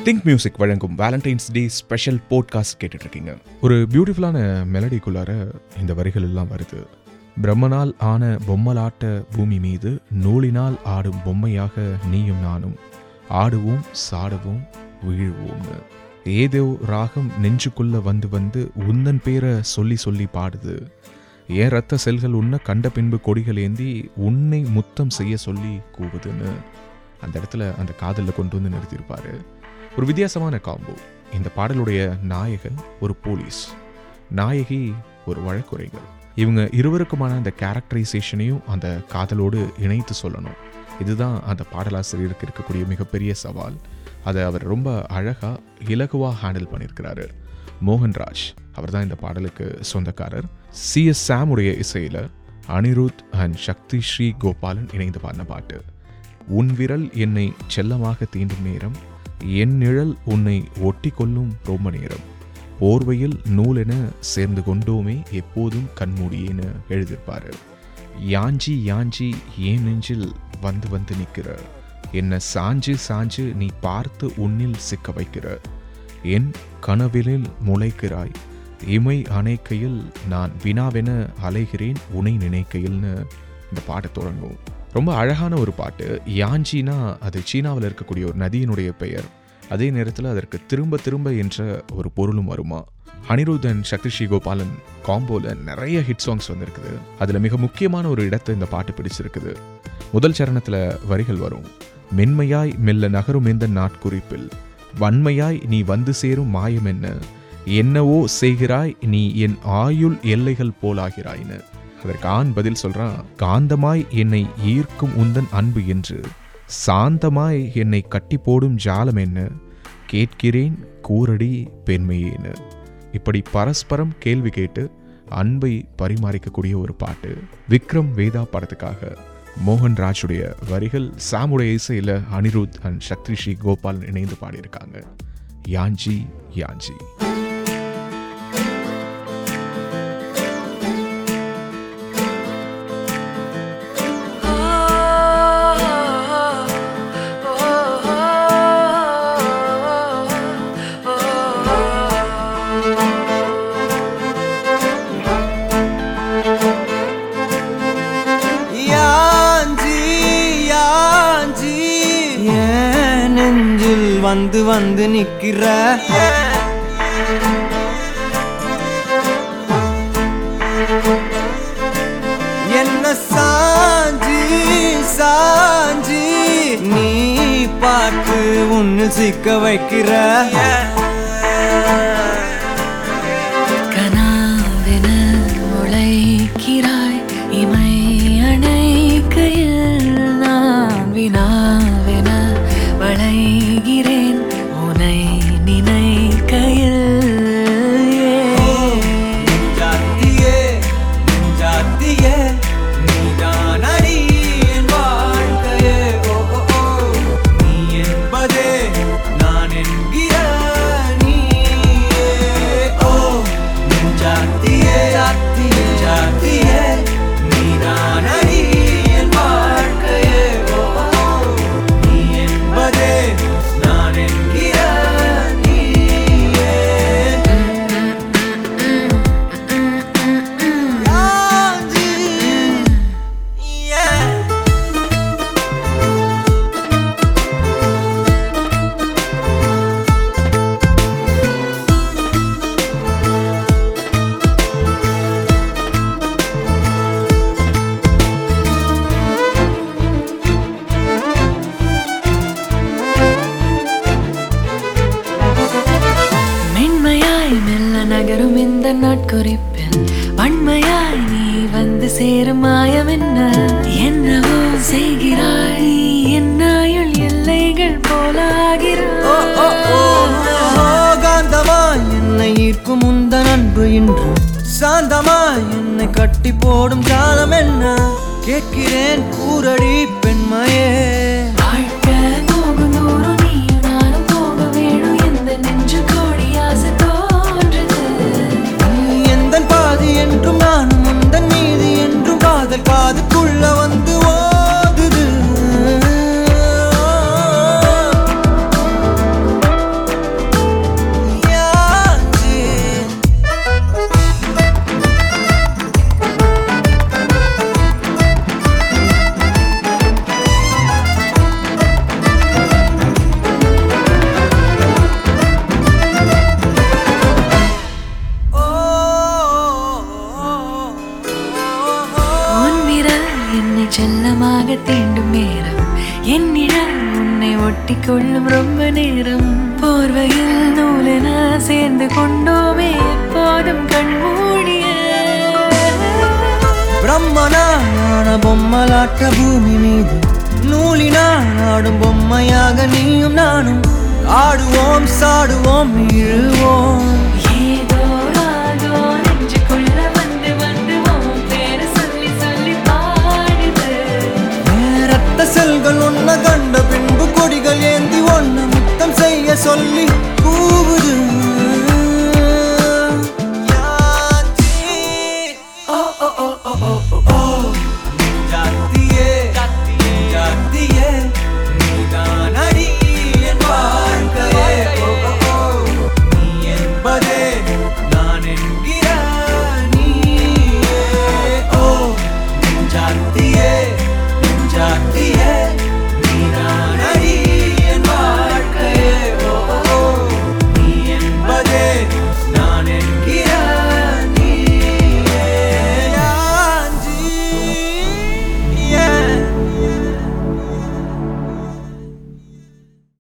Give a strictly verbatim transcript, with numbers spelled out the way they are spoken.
Think music வழங்கும் Valentine's day special podcast கேட்டுட்டு இருக்கீங்க. ஒரு பியூட்டிஃபுல்லான மெலடிக்குள்ளார இந்த வரிகள் எல்லாம் வருது. பிரம்மனால் ஆன பொம்மலாட்ட பூமி மீது நூலினால் ஆடும் பொம்மையாக நீயும் நானும் ஆடுவோம் சாடுவோம் வீழ்வோம்னு. ஏதோ ராகம் நெஞ்சுக்குள்ள வந்து வந்து உந்தன் பேரை சொல்லி சொல்லி பாடுது. ஏன் ரத்த செல்கள் உன்ன கண்ட பின்பு கொடிகள் ஏந்தி உன்னை முத்தம் செய்ய சொல்லி கூவுதுன்னு அந்த இடத்துல அந்த காதலில் கொண்டு வந்து நிறுத்தியிருப்பாரு. ஒரு வித்தியாசமான காம்போ. இந்த பாடலுடைய நாயகன் ஒரு போலீஸ், நாயகி ஒரு வழக்குரைஞர். இவங்க இருவருக்குமான அந்த கேரக்டரைசேஷனையும் அந்த காதலோடு இணைத்து சொல்லணும். இதுதான் அந்த பாடலாசிரியருக்கு இருக்கக்கூடிய மிகப்பெரிய சவால். அதை அவர் ரொம்ப அழகா இலகுவா ஹேண்டில் பண்ணியிருக்கிறாரு. மோகன்ராஜ் அவர் தான் இந்த பாடலுக்கு சொந்தக்காரர். சி எஸ் சாமுடைய இசையில் அனிருத் அண்ட் சக்தி ஸ்ரீ கோபாலன் இணைந்து பாடின பாட்டு. உன் விரல் என்னை செல்லமாக தீண்டும் நேரம், என் நிழல் உன்னை ஒட்டி கொள்ளும் ரொம்ப நேரம், போர்வையில் நூலென சேர்ந்து கொண்டோமே எப்போதும் கண்மூடியேன்னு எழுதியிருப்பாரு. யாஞ்சி யாஞ்சி ஏன் நெஞ்சில் வந்து வந்து நிற்கிற, என்னை சாஞ்சு சாஞ்சு நீ பார்த்து உன்னில் சிக்க வைக்கிற, என் கனவிலில் முளைக்கிறாய் இமை அணைக்கையில் நான் வினாவென அலைகிறேன் உனை நினைக்கையில்னு இந்த பாட்டை தொடங்கும். ரொம்ப அழகான ஒரு பாட்டு. யாஞ்சினா அது சீனாவில் இருக்கக்கூடிய ஒரு நதியினுடைய பெயர். அதே நேரத்தில் அதற்கு திரும்ப திரும்ப என்ற ஒரு பொருளும் வருமா. அனிருத் அண்ட் சக்தி ஸ்ரீ கோபாலன் காம்போவில் நிறைய ஹிட் சாங்ஸ் வந்திருக்குது. அதில் மிக முக்கியமான ஒரு இடத்தை இந்த பாட்டு பிடிச்சிருக்குது. முதல் சரணத்தில் வரிகள் வரும். மென்மையாய் மெல்ல நகரும் எந்த நாட்குறிப்பில் வன்மையாய் நீ வந்து சேரும் மாயம் என்ன, என்னவோ செய்கிறாய் நீ என் ஆயுள் எல்லைகள் போலாகிறாய்னு. அதற்கு ஆண் பதில் சொல்றான். காந்தமாய் என்னை ஈர்க்கும் உந்தன் அன்பு என்று, சாந்தமாய் என்னை கட்டி போடும் ஜாலம் என்ன, கேட்கிறேன் கூரடி பெண்மையேன்னு. இப்படி பரஸ்பரம் கேள்வி கேட்டு அன்பை பரிமாறிக்கக்கூடிய ஒரு பாட்டு. விக்ரம் வேதா படத்துக்காக மோகன்ராஜுடைய வரிகள், சாமுடைய இசையில் அனிருத் அண்ட் சக்தி ஸ்ரீ கோபால் இணைந்து பாடியிருக்காங்க. யாஞ்சி யாஞ்சி. வந்து வந்து நிக்கிற, என்ன சாஞ்சி சாஞ்சி நீ பார்த்து உன்னு சிக்க வைக்கிற, கனாவென முளைக்கிறாய் இமை அணைக்கையில் நான் வினாவென வளைகிறேன் உனை நினைக்கையில். நெஞ்சாத்தியே நெஞ்சாத்தியே நீதான் அடி என் வாழ்க்கையே, ஓ ஓ நீ என்பதே நான் என்கிற நீயே. ஓ நெஞ்சாத்தியே நெஞ்சாத்தியே நீதான் அடி என் வாழ்க்கையே, ஓ நீ என்பதே நான் என்கிற நீயே. யாஞ்சி, yeah. மென்மையாய் மெல்ல நகரும் இந்த நாட்குறிப்பில் வன்மையாய் நீ வந்து சேரும் மாயம் என்ன, என்னவோ செய்கிறாய் என் ஆயுள் எல்லைகள் போலாகிறாய். காந்தமாய் என்னை ஈர்க்கும் உந்தன் அன்பு இன்று, சாந்தமாய் என்னை கட்டி போடும் ஜாலம் என்ன, கேட்கிறேன் கூரடி பெண்மையே. வாழ்க்கை போகும் தூரம் நீயும் நானும் போக வேணும், எந்த நெஞ்சு கோடி ஆசை தோன்றுது. நீ எந்தன் பாதி என்றும் நானும் உந்தன் மீதி என்றும் காதல் காதுக்குள்ள வந்து ஓதுது. கட்டிக்கொள்ளும் ரொம்ப நேரம் போர்வையில் நூலென சேர்ந்து கொண்டோமே எப்போதும் கண்மூடிய பிரம்மனான பொம்மலாட்ட பூமி மீது நூலினால் ஆடும் பொம்மையாக நீயும் நானும் ஆடுவோம் சாடுவோம் இழுவோம் ஏதோ ராகோ நெஞ்சுக்குள்ள வந்து வந்து உன் பேரு சொல்லி சொல்லி பாடுது ரத்த செல்கள் ஒன்ன கண்ட பின்பு கொடிகள் ஏந்தி ஒன்ன முத்தம் செய்ய சொல்லி கூவுது